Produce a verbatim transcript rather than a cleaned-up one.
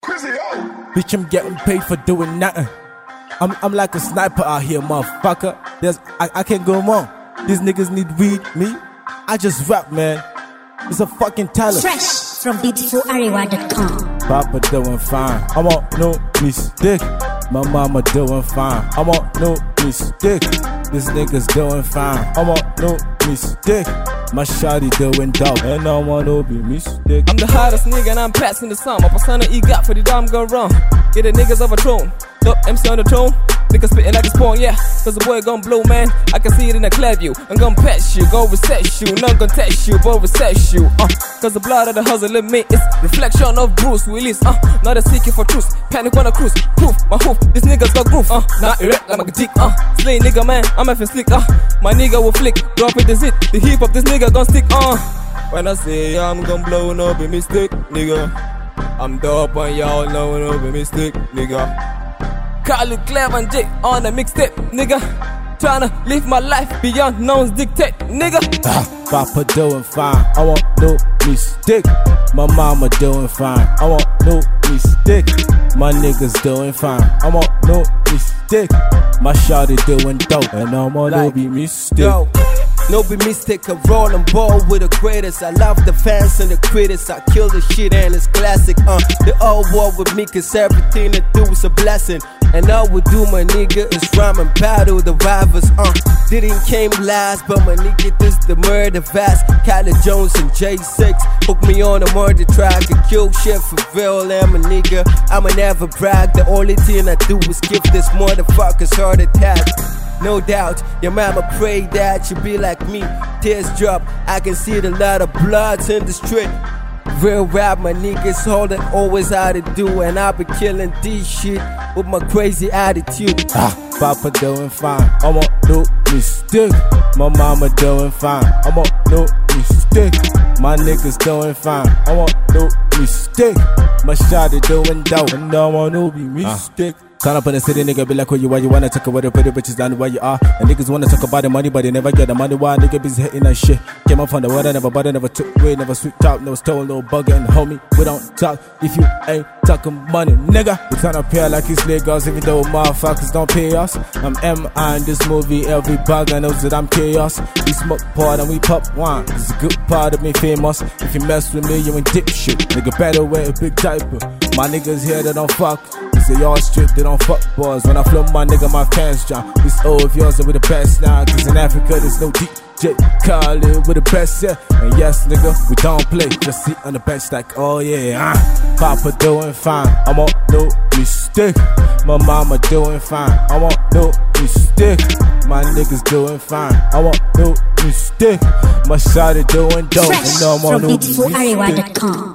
Bitch, I'm getting paid for doing nothing. I'm I'm like a sniper out here, motherfucker. There's I, I can't go wrong. These niggas need weed, me. I just rap, man. It's a fucking talent. Fresh from beautiful arewa dot com. Papa doing fine. I want no mistake. My mama doing fine. I want no mistake. This nigga's doing fine. I want no mistake. My shawty doing dope, and I want no be mistake. I'm the hottest nigga and I'm passing the sum. My persona E got for the damn gun run. Get the niggas overthrown. Dope M C on the tone. Niggas spitting like a spawn, yeah. Cause the boy gon' blow, man. I can see it in the clear view. I'm gon' patch you, go reset you. None gon' test you, but reset you. Uh, cause the blood of the hustle in me is reflection of Bruce Willis. Uh, not a seeking for truth. Panic on a cruise. Proof, my hoof. These niggas got groove. Uh, not erect like my dick. Uh, slay nigga, man. I'm effing slick. Uh, my nigga will flick. Drop it, the zit. The hip hop, this nigga gon' stick. Uh, when I say I'm gon' blow, no be mistake, nigga. I'm dope and y'all know no be mistake, nigga. Call it Clever and Jake on a mixtape, nigga. Tryna live my life beyond known's dictate, nigga. Ah, Papa doing fine. I want no mistake. My mama doing fine. I want no mistake. My niggas doing fine. I want no mistake. My shawty doing dope, and I want no be mistake. Yo. No be mistake, I roll and ball with the greatest. I love the fans and the critics. I kill the shit and it's classic. Uh, the old war with me, cause everything I do is a blessing. And all we do, my nigga, is rhyme and battle the rivals. Uh, didn't came last, but my nigga, this the murder fast. Kylie Jones and J six hook me on a murder track. I kill shit for real, I'm a nigga. I'ma never brag. The only thing I do is give this motherfucker's heart attack. No doubt, your mama prayed that you be like me. Tears drop, I can see the lot of bloods in the street. Real rap, my niggas all that always how to do. And I be killing this shit with my crazy attitude. Ah, Papa doing fine. I want no mistake. My mama doing fine. I want no mistake. My niggas doing fine. I want no mistake. My shawty doing dope, and I want no be mistake. Ah. Turn up in the city, nigga, be like who you are. You wanna talk about the pretty bitches down where you are. And niggas wanna talk about the money, but they never get the money. Why nigga be hitting that shit? Came up from the water, never butter, never took away, never sweet top, never stole, no bugger. And homie, we don't talk if you ain't talking money, nigga. We turn up here like it's Lagos, even though motherfuckers don't pay us. I'm M I in this movie, every bugger knows that I'm chaos. We smoke pot and we pop wine. It's a good part of me famous. If you mess with me, you ain't dip shit. Nigga better wear a big diaper. My niggas here, they don't fuck. They all strip, they don't fuck boys. When I flow my nigga, my fans jump. This O of yours are with the best now. Cause in Africa there's no D J Khaled with the best, yeah. And yes, nigga, we don't play. Just sit on the bench like, oh yeah, uh. Papa doing fine. I want no mistake. My mama doing fine. I want no mistake. My niggas doing fine. I want no mistake. My shawty doing dope. Fresh and no more from no beautiful arewa dot com.